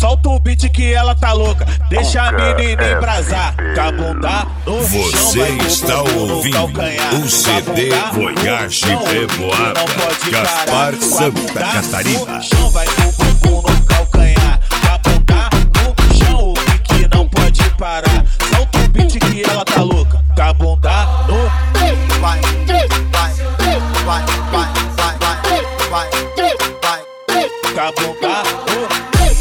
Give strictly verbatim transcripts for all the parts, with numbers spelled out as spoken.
solta o beat que ela tá louca. Deixa a menina embrasar. Com a bunda no chão, Você está ouvindo o C D Voyage Revoada, Gaspar Santa Catarina. Chão vai com o bumbum no calcanhar. Com a bunda no chão, o que não pode parar. Solta o beat que ela tá louca. Com a bunda no vai, vai, vai, vai, vai, vai, vai, vai, com a bunda no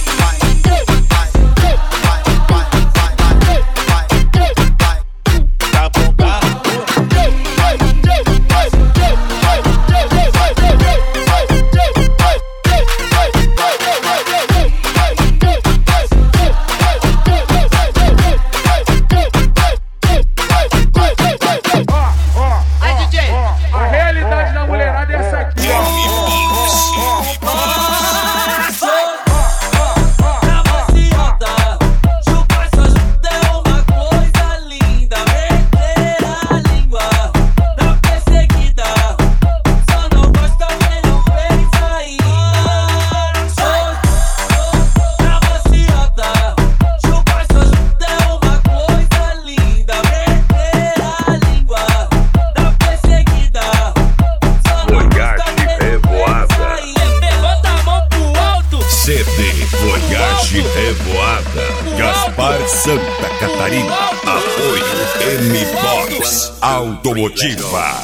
C D Voyage Revoada, Gaspar Santa Catarina. Apoio M-Box Automotiva.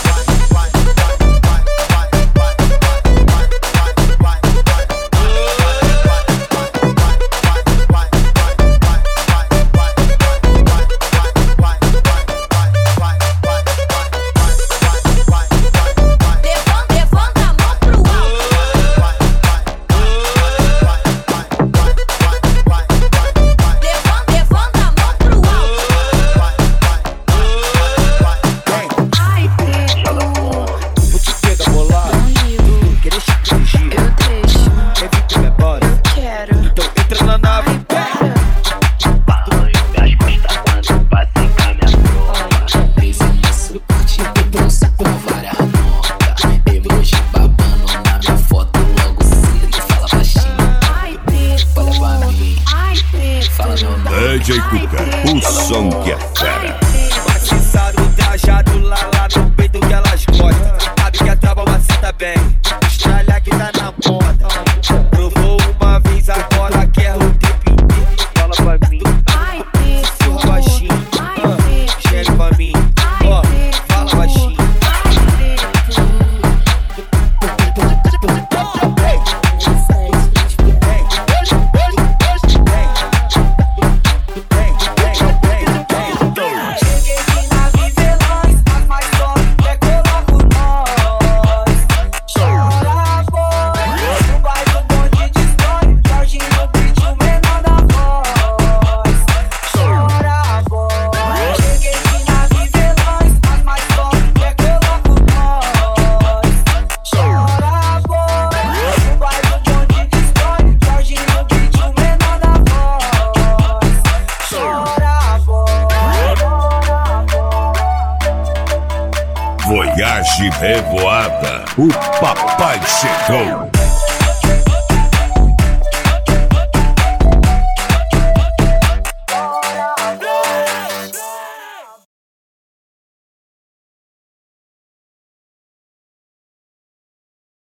D J Cuca, o som que é fera. Maciçado, trajado lá, lá no peito que elas gostam. Sabe que a trava maceta bem, estralha que tá na moda. Provou uma vez, agora quer o tempo inteiro. Fala pra mim, seu baixinho, gere pra mim, ó, fala baixinho. Voyage Revoada, o papai chegou.